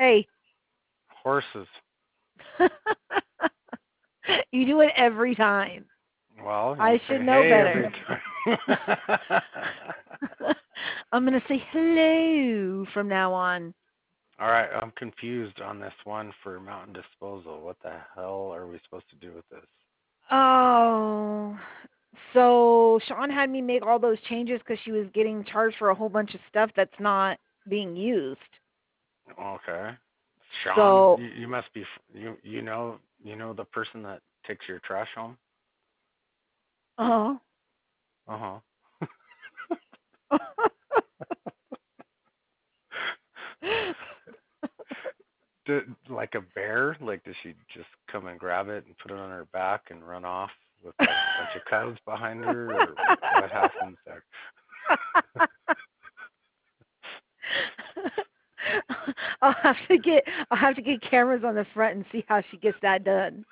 Hey. Horses. You do it every time. Well, you I say should know hey every better. time. I'm going to say hello from now on. All right, I'm confused on this one for mountain disposal. What the hell are we supposed to do with this? Oh, so Sean had me make all those changes because she was getting charged for a whole bunch of stuff that's not being used. Okay. Sean, So, you must be you know the person that takes your trash home? uh Uh-huh. Like a bear? Like does she just come and grab it and put it on her back and run off with a bunch of cubs behind her or what happens there? I'll have to get cameras on the front and see how she gets that done.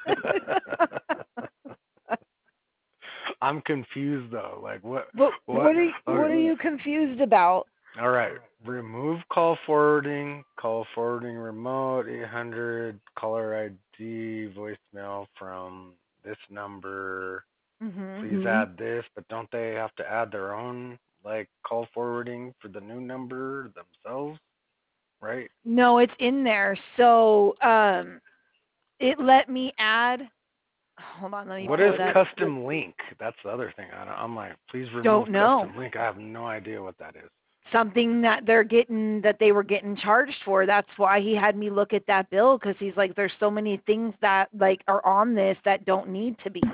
I'm confused though. Like what But what what are okay. you confused about? All right. Remove call forwarding remote 800 caller ID voicemail from this number. Mhm. Please add this, but don't they have to add their own like call forwarding for the new number themselves, right? No, it's in there. So, it let me add. Hold on, let me What pull is it up. custom link? That's the other thing. I'm like, please remove Don't know. custom link. I have no idea what that is. Something that they were getting charged for. That's why he had me look at that bill because he's like, there's so many things that like are on this that don't need to be.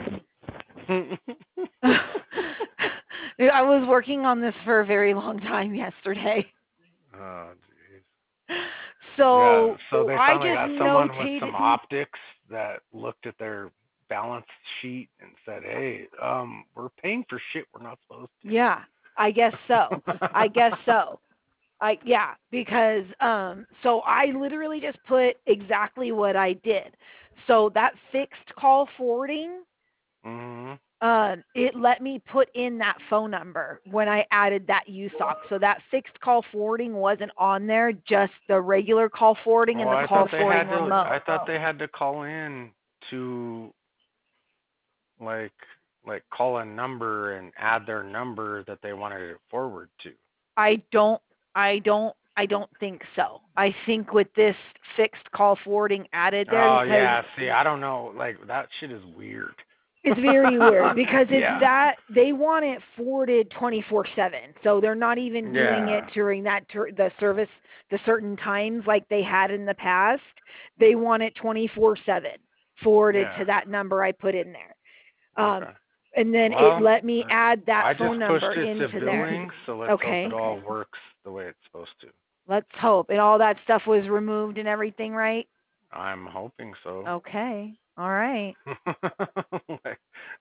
I was working on this for a very long time yesterday. Oh, jeez. Yeah, So so they I finally just got someone with notated. some optics that looked at their balance sheet and said, "Hey, we're paying for shit we're not supposed Yeah, I guess so. I guess so. Yeah, because so I literally just put exactly what I did. So that fixed call forwarding, to." Mhm. it let me put in that phone number when I added that USOC. So that fixed call forwarding wasn't on there, just the regular call forwarding Oh, and the call forwarding I remote. thought they had to call in to like call a number and add their number that they wanted it forward to. I don't I don't think so. I think with this fixed call forwarding added there Oh because yeah, see, I don't know, like that shit is weird. it's very weird because it's Yeah. that they want it forwarded 24/7. So they're not even doing it Yeah. during the service the certain times like they had in the past. They want it 24/7 forwarded Yeah. to that number I put in there. Um Okay. and then it Well, let me add that I phone just number pushed it to into there. billing, so let's hope it Okay. all works the way it's supposed to. Let's hope. And all that stuff was removed and everything, right? I'm hoping so. Okay. All right. Like,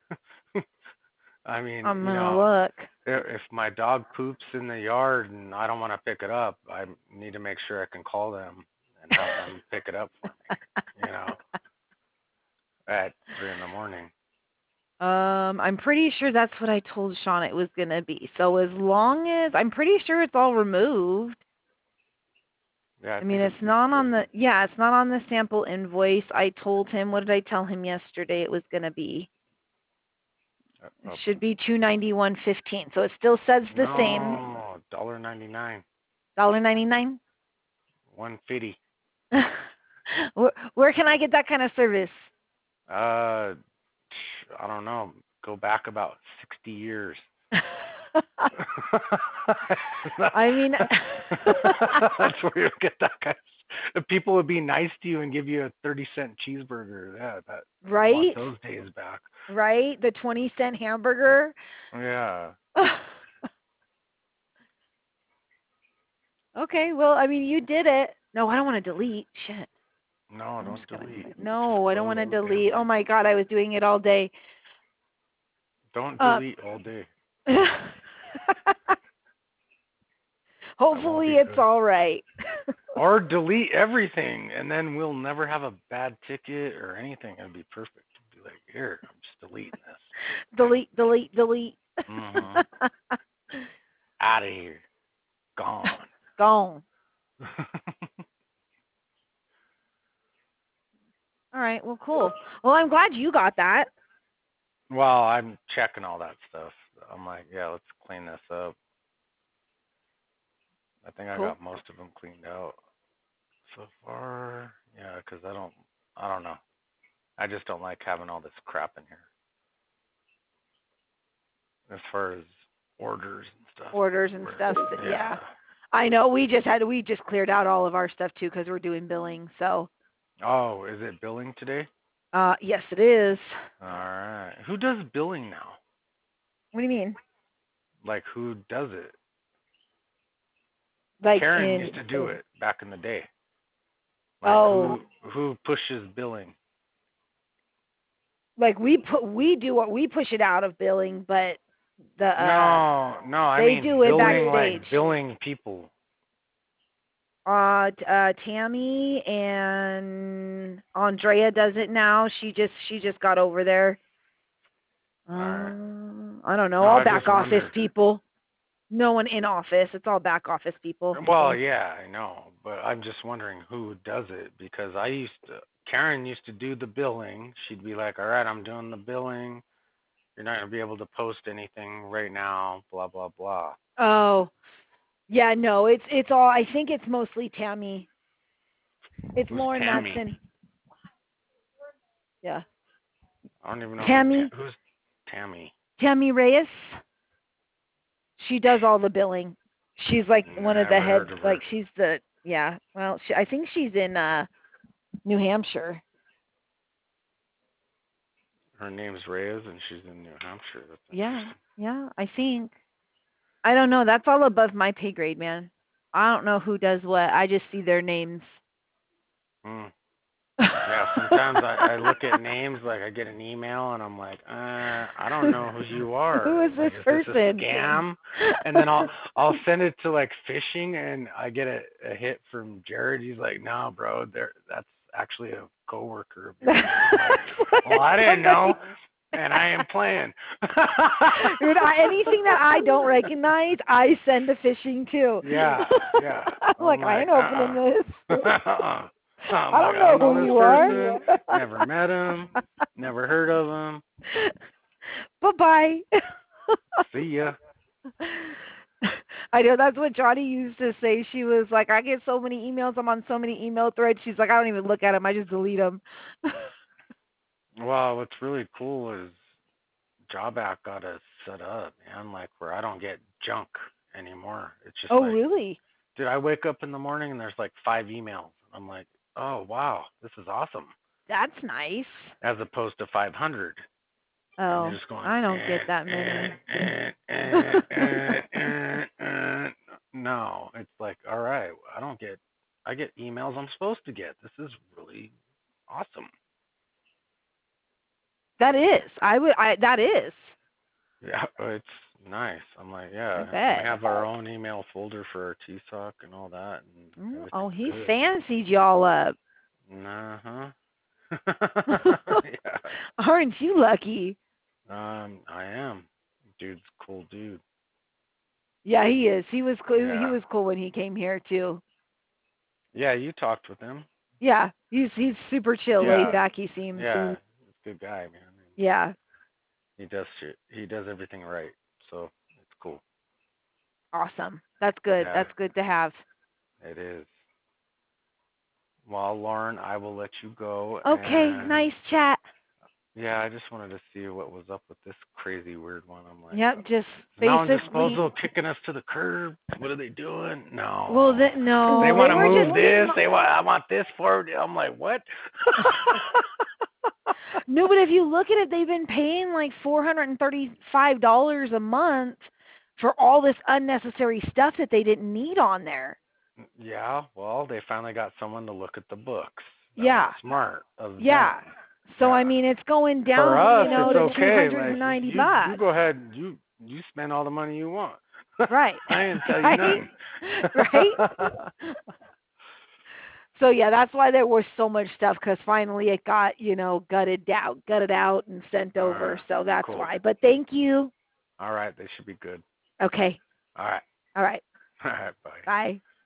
I mean, I'm gonna look. if my dog poops in the yard and I don't want to pick it up, I need to make sure I can call them and have them pick it up for me, at 3 in the morning. I'm pretty sure that's what I told Sean it was gonna be. So as long as I'm pretty sure it's all removed. Yeah, I I mean, think it's it'll be not good. on the it's not on the sample invoice. I told him what did I tell him yesterday it was gonna be? It should be 291.15. So it still says the same. No, $1.99, $1.99. 150. Where can I get that kind of service? Uh, I don't know. Go back about 60 years. I mean, That's where you get that kind of. People would be nice to you and give you a 30-cent cheeseburger. Yeah, I want right? those days back. Right? The 20-cent hamburger. Yeah. Okay, well, I mean, you did it. No, I don't want to delete. Shit. No, I'm don't just gonna. delete. Just No, I don't close want to the damn delete. Oh thing. my God, I was doing it all day. Don't Uh, delete all day. That won't hopefully be it's good. all right. Or delete everything, and then we'll never have a bad ticket or anything. It'd be perfect. Be like, here, I'm just deleting this. delete, delete, delete. Mm-hmm. Out of here. Gone. Gone. All right. Well, cool. Well, I'm glad you got that. Well, I'm checking all that stuff. I'm like, yeah, let's clean this up. I think I Cool. got most of them cleaned out so far. Yeah, 'cause I don't know. I just don't like having all this crap in here as far as orders and stuff. Orders and Where, stuff. yeah. Yeah. I know. We just cleared out all of our stuff too because we're doing billing. So, Oh, is it billing today? yes, it is. All right. Who does billing now? What do you mean? Like who does it? Like Karen in? used to do it back in the day. Like Oh, who pushes billing? like we do what we push it out of billing, but the No, no, I they mean do it billing backstage. like billing people. Tammy and Andrea does it now. She just got over there. All right. I don't know. No, All I back just office wondered. people. No one in office. It's all back office people. Well, yeah, I know, but I'm just wondering who does it because Karen used to do the billing. She'd be like, "All right, I'm doing the billing. You're not gonna be able to post anything right now, blah blah blah." Oh, yeah. No, it's all. I think it's mostly Tammy. It's Who's Lauren Tammy? Matson. Yeah. I don't even know Tammy. who's Tammy. Tammy Reyes. She does all the billing. She's like one of the Never heads. heard of Like her. she's the yeah. Well, I think she's in New Hampshire. Her name's Reyes, and she's in New Hampshire. That's Yeah, interesting. yeah. I think. I don't know. That's all above my pay grade, man. I don't know who does what. I just see their names. Hmm. Yeah, sometimes I look at names, like I get an email and I'm like, I don't know who you Who are. is this Like, is this a person? scam? And then I'll send it to like phishing and I get a hit from Jared. He's like, no, bro, that's actually a coworker of yours. I'm like, well, I didn't know, and I am playing. Dude, anything that I don't recognize, I send to phishing too. Yeah, yeah. I'm like, I'm I ain't like, opening this. I'm I like, don't I know don't know who this you person, are. never met him, never heard of him. Bye-bye. See ya. I know that's what Johnny used to say. She was like, I get so many emails. I'm on so many email threads. She's like, I don't even look at them. I just delete them. Well, what's really cool is Job Act got us set up, man, like where I don't get junk anymore. It's just Oh, like, really? dude, I wake up in the morning and there's like 5 emails. I'm like, oh, wow, this is awesome. That's nice. As opposed to 500. And you're Oh, just going, I don't get that many. no, it's like, all right, I get emails I'm supposed to get. This is really awesome. That is. That is. Yeah, it's nice. I'm like, I yeah, and we bet. have our own email folder for our TSOC and all that, and Oh, everything's he good. fancied y'all up. Uh-huh. Yeah. Aren't you lucky? I am. Dude's a cool dude. Yeah, he is. He was cool. He Yeah. was cool when he came here too. Yeah, you talked with him. Yeah, he's super chill, laid Yeah. back. He seems. Yeah. He's a good guy, man. And Yeah, he does shit. He does everything right. So it's cool. awesome. That's good. Yeah, That's good to have. it is. Well, Lauren, I will let you go, Okay, and nice chat. yeah, I just wanted to see what was up with this crazy weird one. I'm like, Yep, just is Mountain basically. Disposal kicking us to the curb? What are they doing? Well, No. They no, they want to were move just getting. this. I want this forward. I'm like, what? No, but if you look at it, they've been paying like $435 a month for all this unnecessary stuff that they didn't need on there. Yeah, well, they finally got someone to look at the books. That was Yeah, smart of them. yeah. So Yeah. I mean, it's going For down, us, it's to okay. Like 290 you bucks. go ahead. You spend all the money you want. Right. I didn't tell you Right. nothing. Right. So yeah, that's why there was so much stuff because finally it got gutted out and sent over. So that's Cool. why. But thank you. All right, they should be good. Okay. All right. All right. All right, bye. Bye.